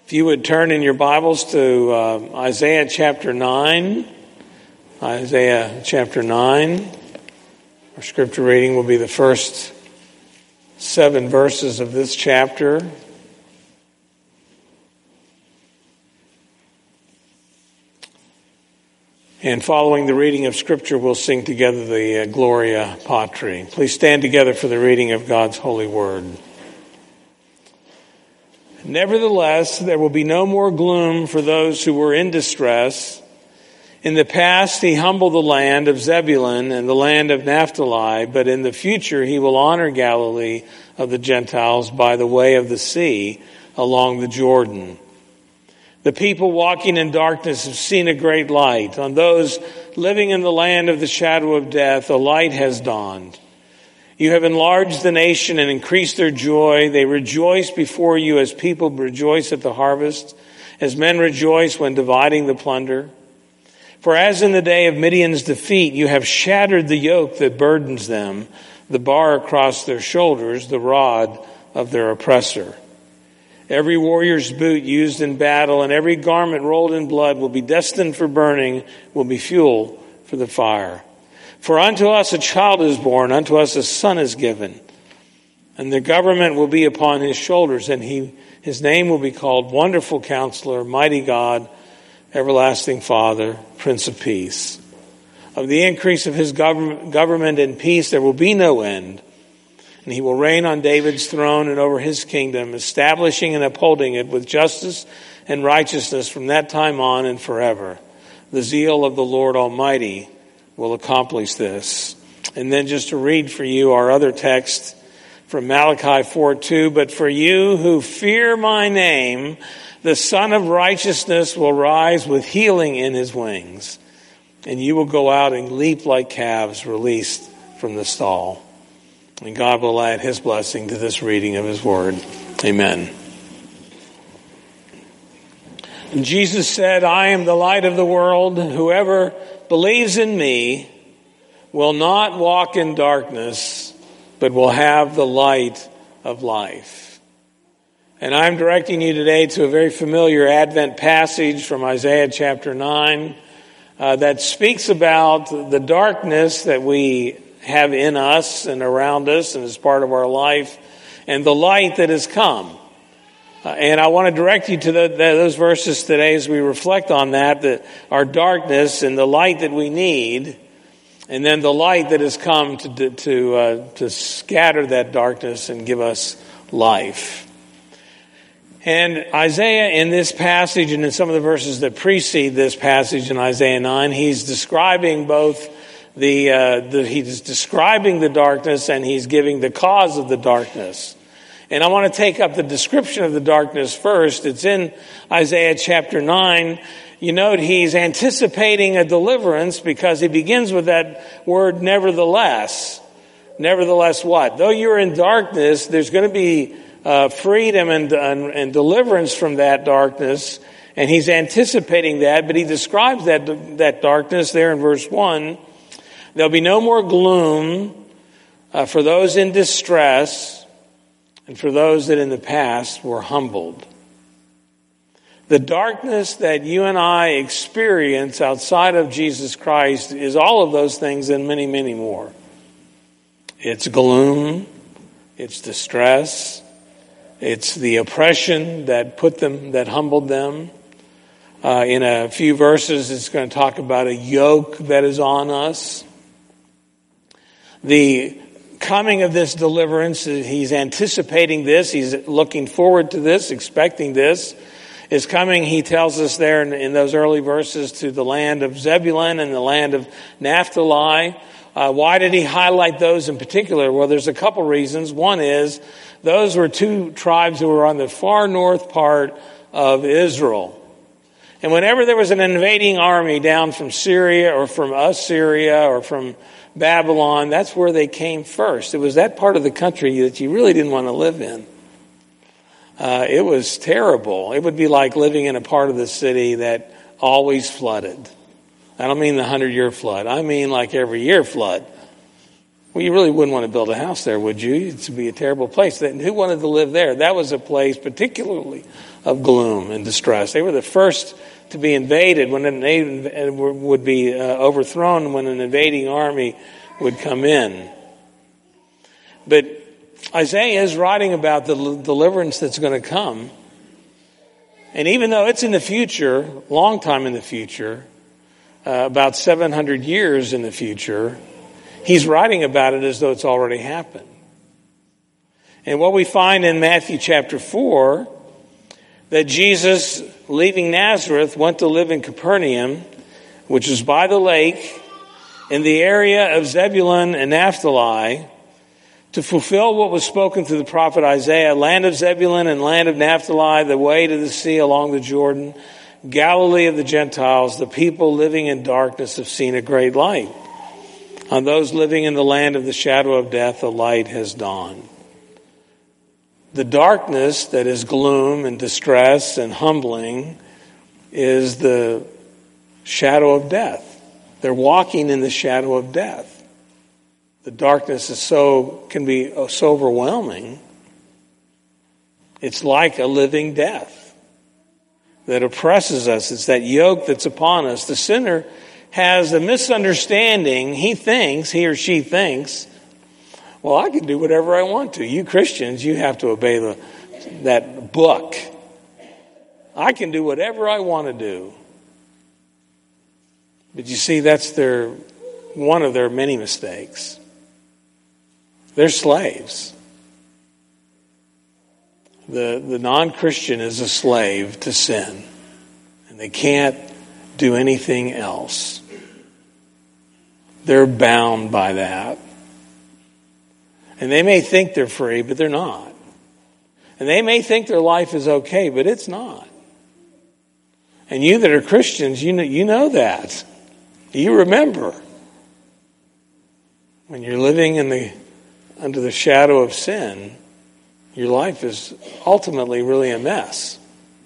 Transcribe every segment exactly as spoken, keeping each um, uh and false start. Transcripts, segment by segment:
If you would turn in your Bibles to uh, Isaiah chapter nine, Isaiah chapter nine. Our scripture reading will be the first seven verses of this chapter. And following the reading of scripture, we'll sing together the uh, Gloria Patri. Please stand together for the reading of God's holy word. Nevertheless, there will be no more gloom for those who were in distress. In the past, he humbled the land of Zebulun and the land of Naphtali, but in the future, he will honor Galilee of the Gentiles by the way of the sea along the Jordan. The people walking in darkness have seen a great light. On those living in the land of the shadow of death, a light has dawned. You have enlarged the nation and increased their joy. They rejoice before you as people rejoice at the harvest, as men rejoice when dividing the plunder. For as in the day of Midian's defeat, you have shattered the yoke that burdens them, the bar across their shoulders, the rod of their oppressor. Every warrior's boot used in battle and every garment rolled in blood will be destined for burning, will be fuel for the fire. For unto us a child is born, unto us a son is given, and the government will be upon his shoulders, and he his name will be called Wonderful Counselor, Mighty God, Everlasting Father, Prince of Peace. Of the increase of his government, government and peace there will be no end, and he will reign on David's throne and over his kingdom, establishing and upholding it with justice and righteousness from that time on and forever. The zeal of the Lord Almighty will accomplish this. And then just to read for you our other text from Malachi four two. But for you who fear my name, the Son of Righteousness will rise with healing in his wings, and you will go out and leap like calves released from the stall. And God will add his blessing to this reading of his word. Amen. And Jesus said, I am the light of the world. Whoever believes in me will not walk in darkness, but will have the light of life. And I'm directing you today to a very familiar Advent passage from Isaiah chapter nine uh, that speaks about the darkness that we have in us and around us and as part of our life, and the light that has come. Uh, and I want to direct you to the, the, those verses today as we reflect on that, that our darkness and the light that we need, and then the light that has come to to uh, to scatter that darkness and give us life. And Isaiah in this passage and in some of the verses that precede this passage in Isaiah nine, he's describing both the, uh, the he's describing the darkness and he's giving the cause of the darkness. And I want to take up the description of the darkness first. It's in Isaiah chapter nine. You note he's anticipating a deliverance because he begins with that word nevertheless. Nevertheless what? Though you're in darkness, there's going to be uh, freedom and, and, and deliverance from that darkness. And he's anticipating that, but he describes that, that darkness there in verse one. There'll be no more gloom uh, for those in distress, and for those that in the past were humbled. The darkness that you and I experience outside of Jesus Christ is all of those things and many, many more. It's gloom, it's distress, it's the oppression that put them, that humbled them. Uh, in a few verses, it's going to talk about a yoke that is on us. The coming of this deliverance, he's anticipating this, he's looking forward to this, expecting this, is coming, he tells us there in, in those early verses, to the land of Zebulun and the land of Naphtali. Uh, why did he highlight those in particular? Well, there's a couple reasons. One is, those were two tribes who were on the far north part of Israel. And whenever there was an invading army down from Syria or from Assyria or from Babylon, that's where they came first. It was that part of the country that you really didn't want to live in. Uh, it was terrible. It would be like living in a part of the city that always flooded. I don't mean the hundred-year flood. I mean like every year flood. Well, you really wouldn't want to build a house there, would you? It would be a terrible place. Who wanted to live there? That was a place particularly of gloom and distress. They were the first to be invaded when an would be uh, overthrown when an invading army would come in. But Isaiah is writing about the deliverance that's going to come. And even though it's in the future, long time in the future, uh, about seven hundred years in the future, he's writing about it as though it's already happened. And what we find in Matthew chapter four, that Jesus, leaving Nazareth, went to live in Capernaum, which is by the lake, in the area of Zebulun and Naphtali, to fulfill what was spoken through the prophet Isaiah, land of Zebulun and land of Naphtali, the way to the sea along the Jordan, Galilee of the Gentiles, the people living in darkness have seen a great light. On those living in the land of the shadow of death, a light has dawned. The darkness that is gloom and distress and humbling is the shadow of death. They're walking in the shadow of death. The darkness is so can be so overwhelming. It's like a living death that oppresses us. It's that yoke that's upon us. The sinner has a misunderstanding. He thinks, he or she thinks, well, I can do whatever I want to. You Christians, you have to obey the, that book. I can do whatever I want to do. But you see, that's their one of their many mistakes. They're slaves. The, the non-Christian is a slave to sin. And they can't do anything else. They're bound by that. And they may think they're free, but they're not. And they may think their life is okay, but it's not. And you that are Christians, you know, you know that. You remember. When you're living in the under the shadow of sin, your life is ultimately really a mess.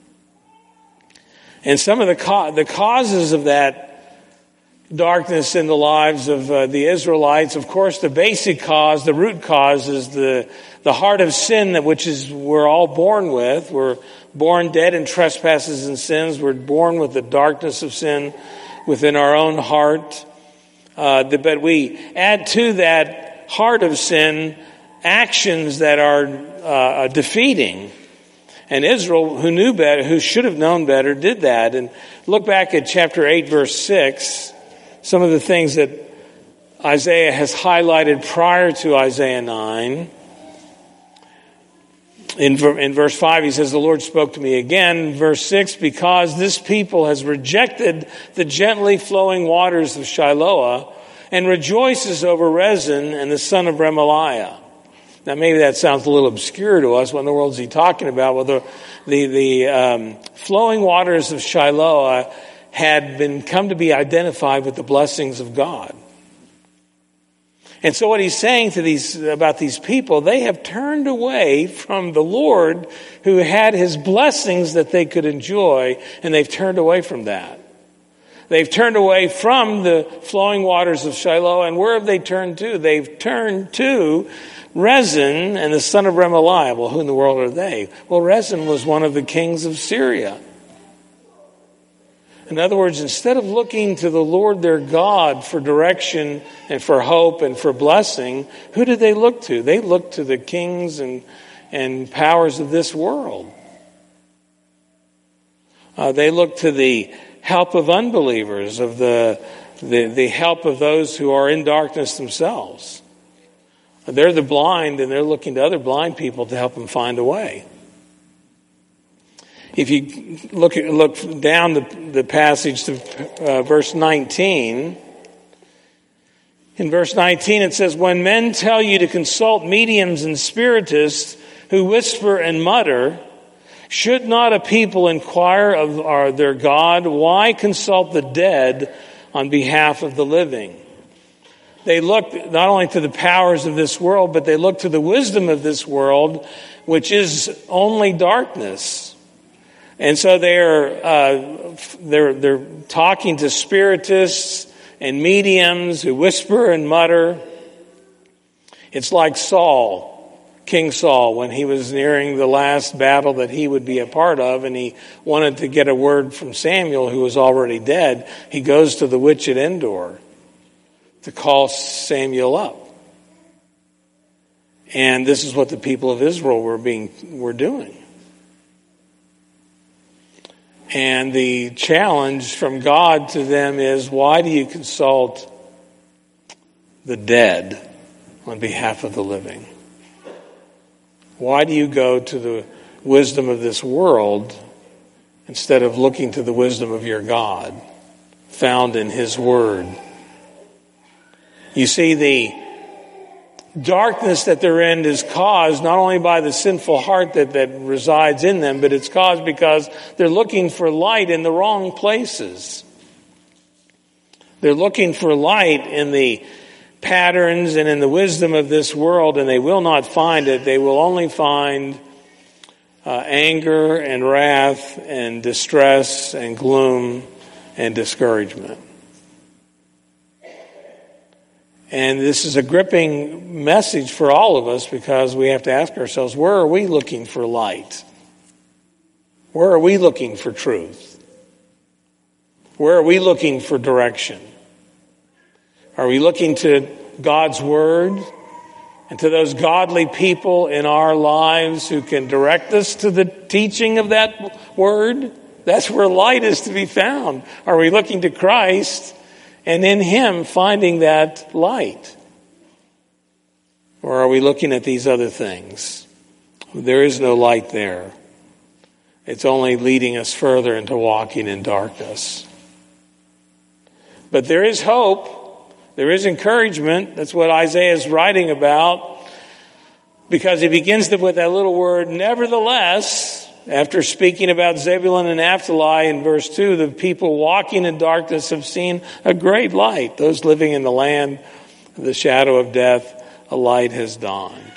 And some of the ca- the causes of that darkness in the lives of uh, the Israelites, of course, the basic cause, the root cause is the, the heart of sin, that which is we're all born with. We're born dead in trespasses and sins. We're born with the darkness of sin within our own heart. Uh, the, but we add to that heart of sin actions that are uh, defeating. And Israel, who knew better, who should have known better, did that. And look back at chapter eight, verse six. Some of the things that Isaiah has highlighted prior to Isaiah nine. In, in verse five, he says, the Lord spoke to me again. Verse six, because this people has rejected the gently flowing waters of Shiloah and rejoices over Rezin and the son of Remaliah. Now, maybe that sounds a little obscure to us. What in the world is he talking about? Well, the the, the um, flowing waters of Shiloah had been come to be identified with the blessings of God. And so what he's saying to these about these people, they have turned away from the Lord who had his blessings that they could enjoy, and they've turned away from that. They've turned away from the flowing waters of Shiloh, and where have they turned to? They've turned to Rezin and the son of Remaliah. Well, who in the world are they? Well, Rezin was one of the kings of Syria. In other words, instead of looking to the Lord their God for direction and for hope and for blessing, who did they look to? They looked to the kings and, and powers of this world. Uh, they looked to the help of unbelievers, of the, the the help of those who are in darkness themselves. They're the blind, and they're looking to other blind people to help them find a way. If you look at, look down the, the passage to uh, verse nineteen, in verse nineteen it says, when men tell you to consult mediums and spiritists who whisper and mutter, should not a people inquire of our, their God? Why consult the dead on behalf of the living? They look not only to the powers of this world, but they look to the wisdom of this world, which is only darkness. And so they're uh, they're they're talking to spiritists and mediums who whisper and mutter. It's like Saul, King Saul, when he was nearing the last battle that he would be a part of, and he wanted to get a word from Samuel, who was already dead. He goes to the witch at Endor to call Samuel up. And this is what the people of Israel were being were doing. And the challenge from God to them is, why do you consult the dead on behalf of the living? Why do you go to the wisdom of this world instead of looking to the wisdom of your God found in His Word? You see, the darkness that they're in is caused not only by the sinful heart that, that resides in them, but it's caused because they're looking for light in the wrong places. They're looking for light in the patterns and in the wisdom of this world, and they will not find it. They will only find uh, anger and wrath and distress and gloom and discouragement. And this is a gripping message for all of us, because we have to ask ourselves, where are we looking for light? Where are we looking for truth? Where are we looking for direction? Are we looking to God's Word and to those godly people in our lives who can direct us to the teaching of that Word? That's where light is to be found. Are we looking to Christ and in Him finding that light? Or are we looking at these other things? There is no light there. It's only leading us further into walking in darkness. But there is hope. There is encouragement. That's what Isaiah is writing about, because he begins with that little word, nevertheless. After speaking about Zebulun and Naphtali in verse two, the people walking in darkness have seen a great light. Those living in the land of the shadow of death, a light has dawned.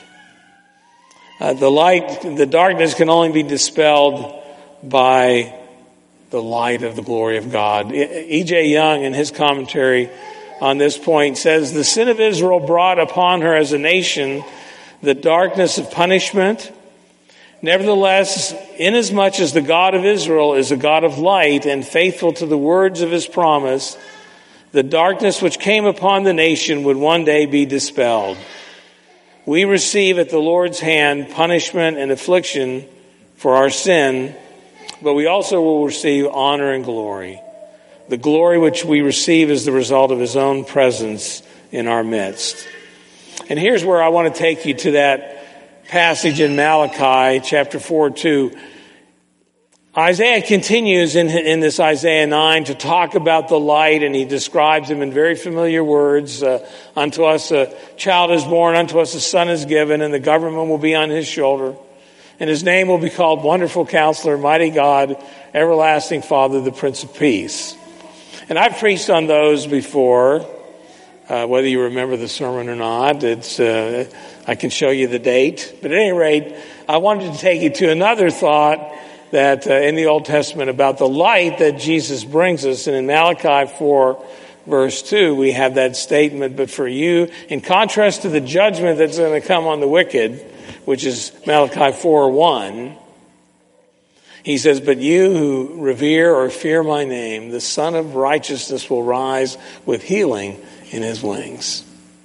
Uh, the light, the darkness can only be dispelled by the light of the glory of God. E J Young, in his commentary on this point, says, the sin of Israel brought upon her as a nation the darkness of punishment. Nevertheless, inasmuch as the God of Israel is a God of light and faithful to the words of His promise, the darkness which came upon the nation would one day be dispelled. We receive at the Lord's hand punishment and affliction for our sin, but we also will receive honor and glory. The glory which we receive is the result of His own presence in our midst. And here's where I want to take you to that passage in Malachi chapter four, two. Isaiah continues in, in this Isaiah nine to talk about the light, and he describes him in very familiar words. Uh, unto us a child is born, unto us a son is given, and the government will be on his shoulder. And his name will be called Wonderful Counselor, Mighty God, Everlasting Father, the Prince of Peace. And I've preached on those before. Uh, whether you remember the sermon or not, it's uh, I can show you the date. But at any rate, I wanted to take you to another thought that uh, in the Old Testament about the light that Jesus brings us. And in Malachi four, verse two, we have that statement, but for you, in contrast to the judgment that's going to come on the wicked, which is Malachi four, one, he says, but you who revere or fear my name, the Son of Righteousness will rise with healing in His wings.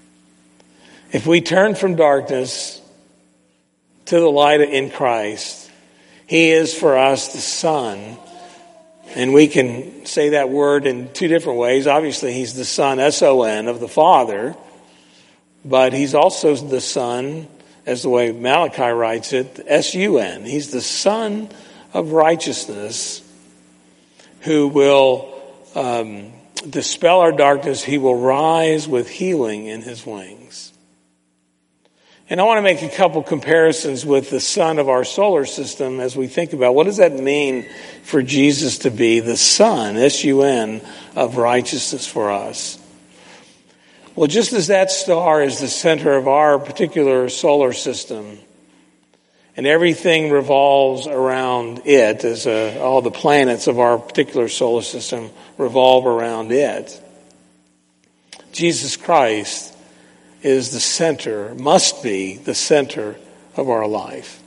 If we turn from darkness to the light in Christ, He is for us the Son. And we can say that word in two different ways. Obviously, He's the Son, S O N, of the Father. But He's also the Son, as the way Malachi writes it, S U N. He's the Son of righteousness who will um, dispel our darkness. He will rise with healing in His wings. And I want to make a couple comparisons with the sun of our solar system as we think about what does that mean for Jesus to be the Son, S U N, of righteousness for us. Well, just as that star is the center of our particular solar system, and everything revolves around it, as uh, all the planets of our particular solar system revolve around it, Jesus Christ is the center, must be the center of our life.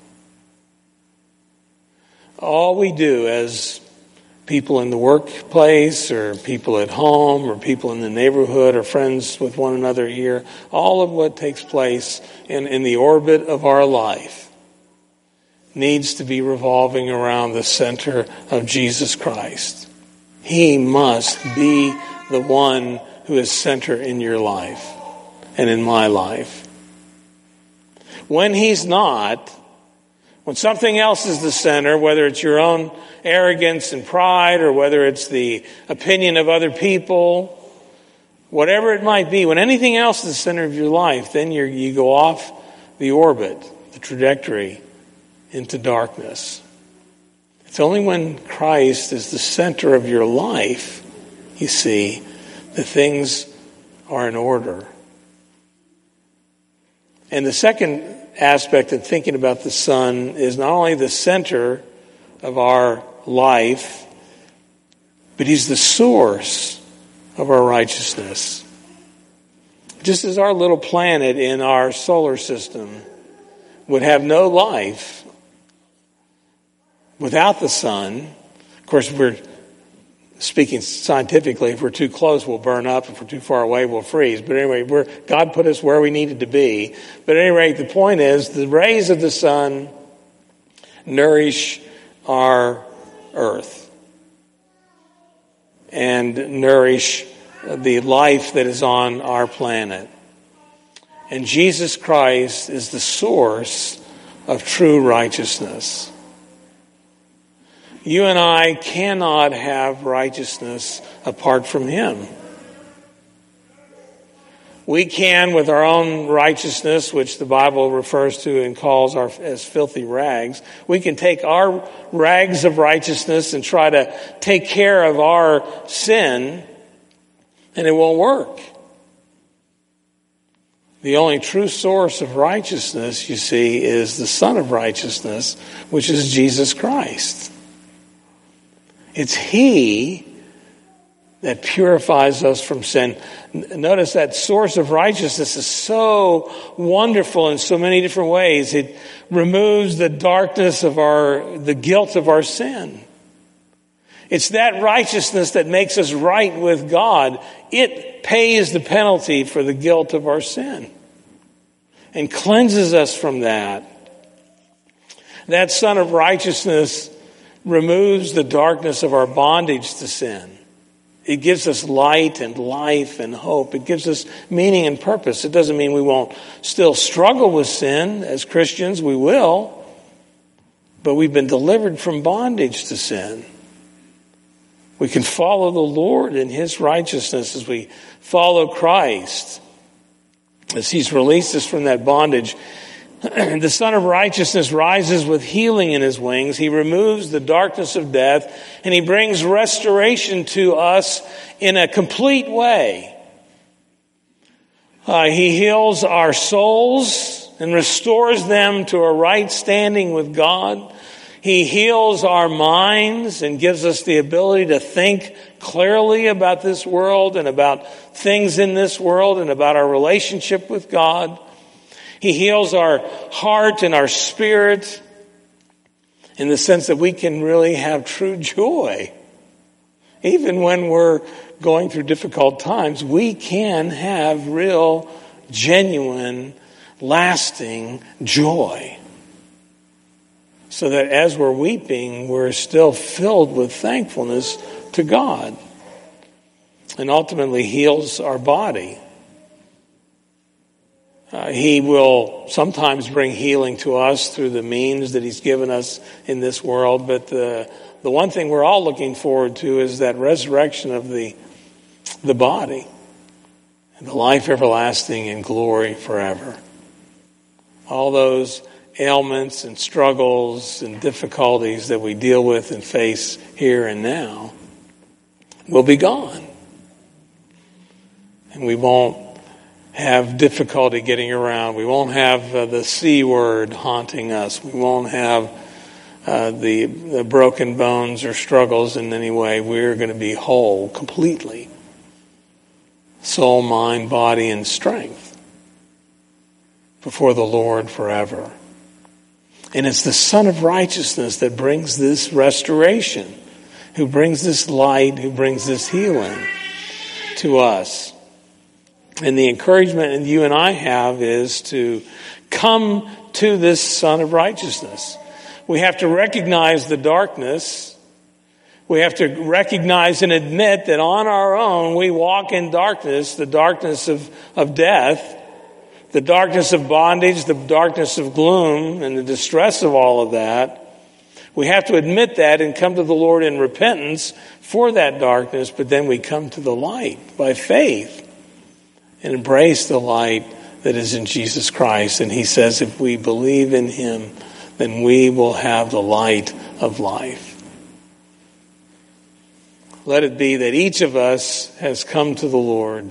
All we do as people in the workplace or people at home or people in the neighborhood or friends with one another here, all of what takes place in, in the orbit of our life needs to be revolving around the center of Jesus Christ. He must be the one who is center in your life and in my life. When he's not, when something else is the center, whether it's your own arrogance and pride or whether it's the opinion of other people, whatever it might be, when anything else is the center of your life, then you're, you go off the orbit, the trajectory, into darkness. It's only when Christ is the center of your life, you see, that things are in order. And the second aspect of thinking about the Son is not only the center of our life, but he's the source of our righteousness. Just as our little planet in our solar system would have no life without the sun. Of course, we're speaking scientifically, if we're too close, we'll burn up. If we're too far away, we'll freeze. But anyway, we're, God put us where we needed to be. But at any rate, the point is, the rays of the sun nourish our earth and nourish the life that is on our planet. And Jesus Christ is the source of true righteousness. You and I cannot have righteousness apart from him. We can, with our own righteousness, which the Bible refers to and calls our, as filthy rags, we can take our rags of righteousness and try to take care of our sin, and it won't work. The only true source of righteousness, you see, is the Son of Righteousness, which is Jesus Christ. It's he that purifies us from sin. Notice that source of righteousness is so wonderful in so many different ways. It removes the darkness of our, the guilt of our sin. It's that righteousness that makes us right with God. It pays the penalty for the guilt of our sin and cleanses us from that. That Son of Righteousness removes the darkness of our bondage to sin. It gives us light and life and hope. It gives us meaning and purpose. It doesn't mean we won't still struggle with sin. As Christians, we will. But we've been delivered from bondage to sin. We can follow the Lord in his righteousness as we follow Christ, as he's released us from that bondage. The Son of Righteousness rises with healing in his wings. He removes the darkness of death, and he brings restoration to us in a complete way. Uh, he heals our souls and restores them to a right standing with God. He heals our minds and gives us the ability to think clearly about this world and about things in this world and about our relationship with God. He heals our heart and our spirit in the sense that we can really have true joy. Even when we're going through difficult times, we can have real, genuine, lasting joy. So that as we're weeping, we're still filled with thankfulness to God. And ultimately heals our body. Uh, he will sometimes bring healing to us through the means that he's given us in this world. But the, the one thing we're all looking forward to is that resurrection of the, the body. And the life everlasting in glory forever. All those ailments and struggles and difficulties that we deal with and face here and now will be gone. And we won't have difficulty getting around. We won't have uh, the C word haunting us. We won't have uh, the, the broken bones or struggles in any way. We're going to be whole completely. Soul, mind, body, and strength. before the Lord forever. And it's the Son of Righteousness that brings this restoration, who brings this light, who brings this healing to us. And the encouragement that you and I have is to come to this Son of Righteousness. We have to recognize the darkness. We have to recognize and admit that on our own we walk in darkness, the darkness of, of death, the darkness of bondage, the darkness of gloom, and the distress of all of that. We have to admit that and come to the Lord in repentance for that darkness, but then we come to the light by faith and embrace the light that is in Jesus Christ. And he says if we believe in him, then we will have the light of life. Let it be that each of us has come to the Lord,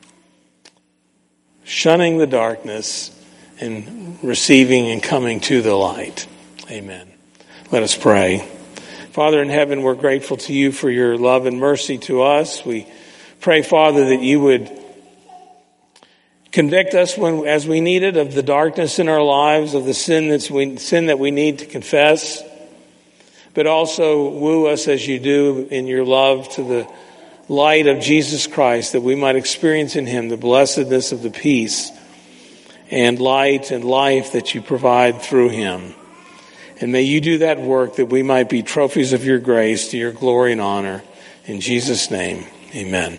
shunning the darkness and receiving and coming to the light. Amen. Let us pray. Father in heaven, we're grateful to you for your love and mercy to us. We pray, Father, that you would convict us when, as we need it, of the darkness in our lives, of the sin that's we, sin that we need to confess, but also woo us as you do in your love to the light of Jesus Christ, that we might experience in him the blessedness of the peace and light and life that you provide through him. And may you do that work that we might be trophies of your grace to your glory and honor. In Jesus' name, amen.